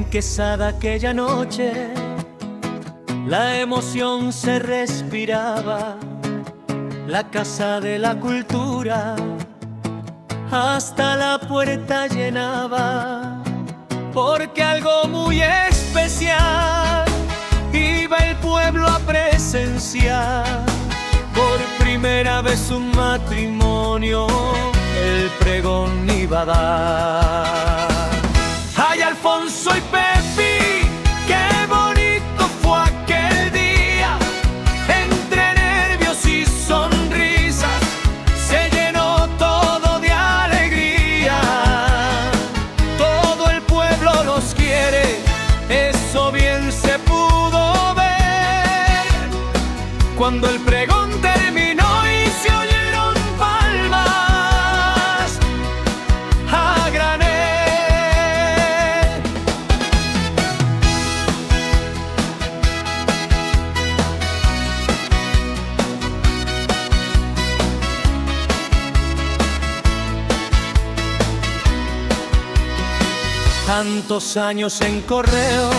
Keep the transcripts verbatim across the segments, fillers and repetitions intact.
Quesada aquella noche, la emoción se respiraba, la casa de la cultura hasta la puerta llenaba, porque algo muy especial iba el pueblo a presenciar. Por primera vez un matrimonio el pregón iba a dar. ¡Ay, Alfonso y Pepi! ¡Qué bonito fue aquel día! Entre nervios y sonrisas se llenó todo de alegría. Todo el pueblo los quiere, eso bien se pudo ver. Cuando el pregón terminó y se oyeron palmas a granel. Tantos años en correo,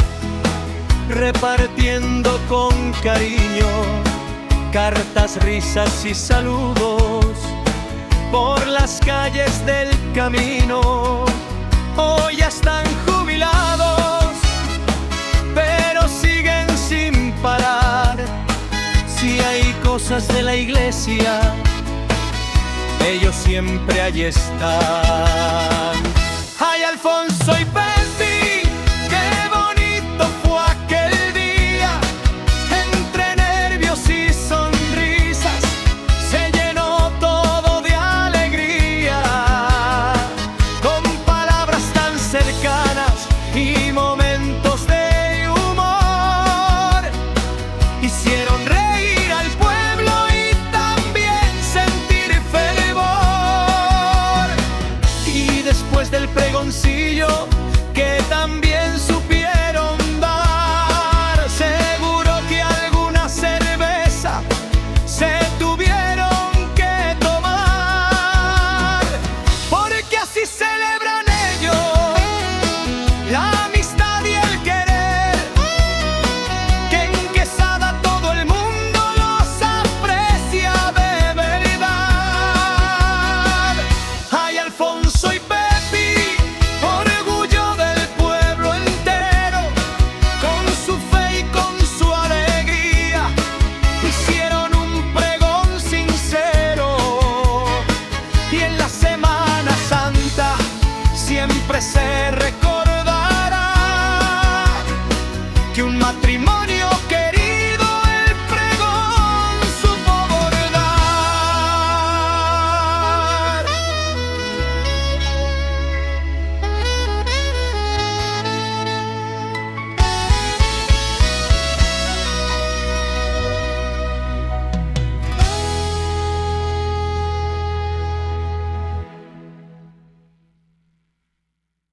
repartiendo con cariño cartas, risas y saludos por las calles del camino. Hoy ya están jubilados, pero siguen sin parar. Si hay cosas de la iglesia, ellos siempre allí están. ¡Ay, Alfonso y Pepe!